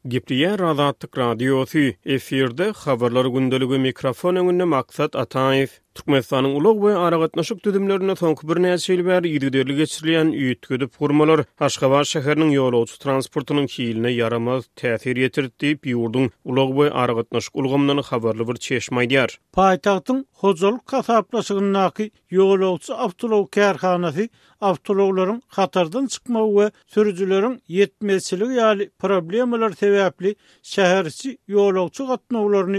Gipriyer Azatlyk radiosu efirde habarlar gündəligi mikrofon öňünde maksat Ataev. Türkmenistanyň ulug we aragatnaşyk düdümlerine soňky bir näçe ýyl bäri ýigderli geçirilen üýtgüdip gurmalar Haşgabar şäheriniň ýolagçy transportynyň kiýiline yaramaz täsir ýetirdi diýip ýurdun ulug we aragatnaşyk ulgamyndan habarly bir çeşme aýdýar. Paýtagtyň Hojalyk kasaplaşygyndaky ýolagçy awtolog kärhanasy awtologlaryň hatardan çykmagy we sürüjüleriň ýetmezçiligi ýaly problemalar sebäpli şäherçi ýolagçy gatnawlaryny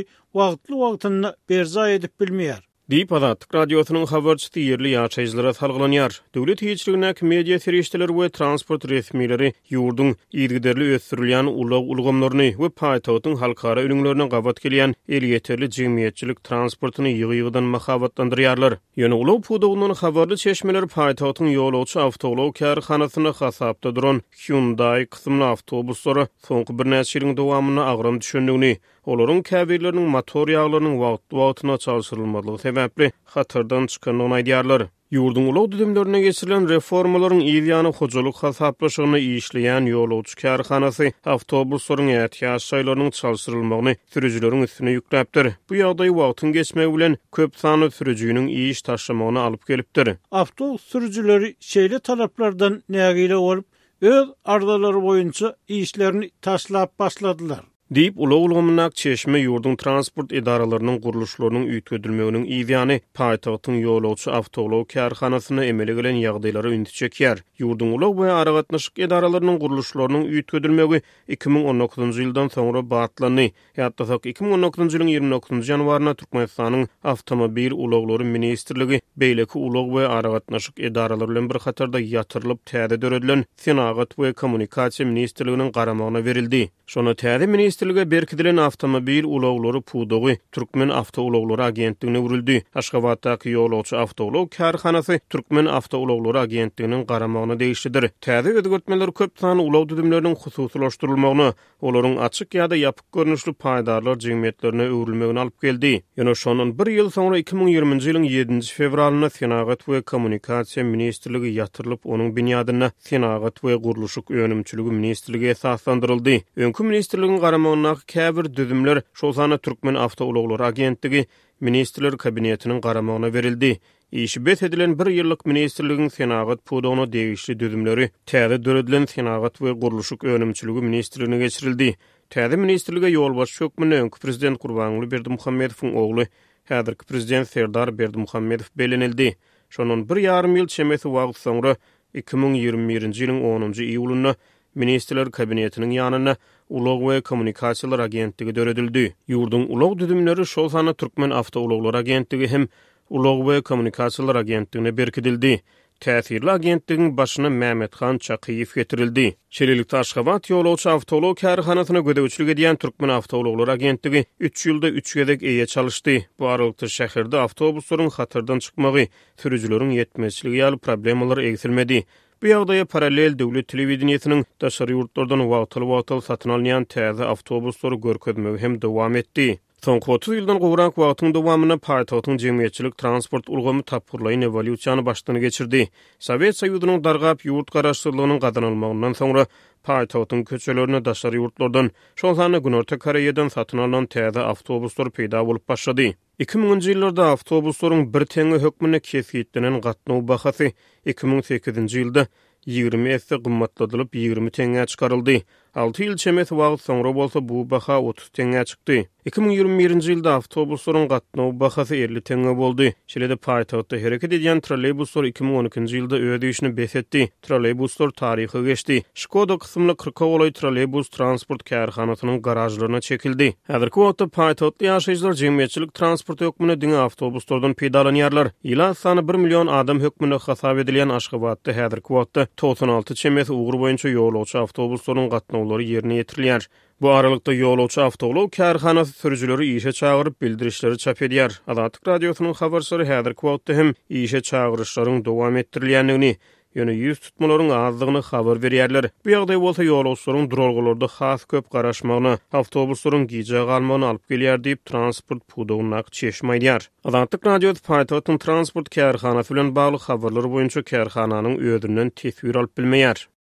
wagtly berza edip bilmeýär. Diýip Azatlyk radiosynyň habarçysy ýerli ýaşaýjylara salgılanýar. Döwlet hiçligine media serişdeleri we transport resmileri ýurdun ýigderli ösdürilýän ulgamlaryny we paýtagtyň halkara ünüňlerine gabat gelýän elýeterli jemgyýetçilik transportyny ýygy-ýygydan mahabatlandyrýarlar. Ýöne ulag pudugynyň habarly çeşmeler paýtagtyň ýolagçy awtolog kärhanasyna hasapda duran Hyundai kysymly awtobuslary soňky bir näçe ýylyň dowamyna agram düşendigini, olaryň käbirleriniň motor ýaglarynyň wagty-wagtyna çalşyrylmadygy sebäpli hatardan çykandygyny aýdýarlar. Ýurdun ulag düdümlerine geçirilen reformalaryň ýylyany hojalyk hasaplaşygyny işleýän ýolagçy kärhanasy awtobuslaryň ýetýäş saýlarynyň çalşyrylmagyny sürüjüleriň üstüne ýükläpdir. Bu ýagdaý wagtyň geçmegi bilen köp sany sürüjüniň iş taşymagyny alyp gelipdir. Awtobus sürüjüleri şeýle talaplardan nägile bolup öz ardalary boýunça işlerini taşlap başladylar. Diýip ulag çeşme ýurdun transport edaralarynyň guruluşlarynyň üýtgedilmeginiň ýygyny paýtagtyň ýolagçy awtolog kärhanasyna emele gelen ýagdaýlary ündü çekýär. Ýurdun ulag we aragatnaşyk edaralarynyň guruluşlarynyň üýtgedilmegi 2019-njy ýyldan soňra batlandy. Ýa-da 2019-njy ýylyň 29-njy ýanwaryna Türkmenistanyň Awtomobil Ulaglary Ministrligi beýleki ulag we aragatnaşyk edaralary bilen bir hatarda ýatyrylyp täze döredilen Senagat we Kommunikasiýa Ministrliginiň garamagyna berildi. Şonu täze ministrlige berkidilen Awtomobil Ulaglary pudugy Türkmen Awto Ulaglary agentligine urildi. Aşgabatdaky ýolagçy awtolog kärhanasy Türkmen Awto Ulaglary agentliginiň garamagyna degişlidir. Täze özgörtmeler köp sany ulag düdümleriniň hususlaşdyrylmagyny, olaryň açyk ýa-da ýapyk görnüşli paýdarlar jemgyýetlerine öwrülmegini alyp geldi. Ýöne şonun bir ýyl soňra 2020-njy ýylyň 7-nji fevralyna Senagat we Kommunikasiýa Ministrligi ýatyrylyp onuň binýadyna Senagat we Guruluşyk Önümçiligi Ministrligi esaslandyryldy. Öňkü ministrligiň garamagyna käbir düdümler şol sany Türkmen Awto Ulaglary agentligi Ministrler kabinetiniň garamagyna berildi. İşi bet edilen bir ýyllyk ministrligiň Senagat pudugyna degişli düdümleri täze döredilen Senagat we Guruluşyk Önümçiligi Ministrligine geçirildi. Täze ministrlige ýolbaşçy hökmüne öňkü prezident Gurbanguly Berdimuhammedowyň ogly, häzirki prezident Serdar Berdimuhammedow belenildi. Şonun bir ýarym ýyl çemesi wagt soňra 2021-nji ýylyň 10-njy iýulyna Ministrler kabinetiniň ýanyna Ulag we Kommunikasiýalar agentligi döredildi. Ýurdun ulag düdümleri şol sany Türkmen Awto Ulaglary agentligi hem Ulag we Kommunikasiýalar agentligine berkidildi. Täsirli agentligiň başyna Mämethan Çakyýew getirildi. Şeýlelikde Aşgabat ýolagçy awtolog kärhanasyna gödäwçilik edýän Türkmen Awto Ulaglary agentligi 3 ýylda 3 gezek eýe çalyşdy. Bu aralykda şäherde awtobuslaryň hatardan çykmagy, sürüjüleriň ýetmezçiligi ýaly problemler egsilmedi. Bu ýagdaýa paralel döwlet telewizionynyň daşary ýurtlardan wagtly satyn alynýan täze awtobuslary görkezmegi hem dowam etdi. Soňky 30 ýyldan gowrak wagtyň dowamyna paýtagtyň jemgyýetçilik transport ulgamy tapgyrlaýan ewolýusiýany başdan geçirdi. Sowet Soýuzynyň dargap ýurt garaşdyrlygynyň gadanylmagyndan soňra paýtagtyň köçelerine daşary ýurtlardan şol sany Günorta Koreýadan satyn alynan täze awtobuslar peýda bolup başlady. 2000-nji ýyllarda awtobuslaryň bir teňe hökmüne kesýetlenen gatnaw bahasy 2008-nji ýylda 20 esse gymmatladylyp 20 teňe çykaryldy. 6 ýyl çemesi wagt soňra bolsa bu baha 30 teňe çykdy. 2021-nji ýylda awtobuslaryň gatnaw bahasy 50 teňe boldy. Şeýle-de paýtagtda hereket edýän trolleybuslar 2012-nji ýylda ödüşini besetdi. Trolleybuslar taryhy geçdi. Škoda kysymly 40 goly trolleybus transport kärhanasynyň garajlaryna çekildi. Häzirki wagtda paýtagtly ýaşaýjylar jemgyýetçilik transport hökmüne diňe awtobuslardan peýdalanýarlar. Ýyla sany 1 million adam hökmüne hasap edilýän Aşgabatda häzirki wagtda 96 çemesi ugur boýunça ýolagçy awtobuslaryň gatnawlary ýerine ýetirilýär. Bu aralykda ýolagçy awtolog kärhanasy sürüjüleri işe çagyryp bildirişleri çap edýär. Azatlyk radiosynyň habarçylary häzirki wagtda hem işe çagyryşlaryň dowam etdirilýändigini, ýöne ýüz tutmalaryň azlygyny habar berýärler. Bu ýagdaý bolsa ýolagçylaryň duralgylarda has köp garaşmagyna, awtobuslaryň giýje galmagyna alyp gelýär diýip transport pudugyna çeşme aýdýar. Azatlyk radiosy paýtagtyň transport kärhanasy bilen bagly habarlary boýunça kärhananyň öýünden tesbir alyp bilmeýär.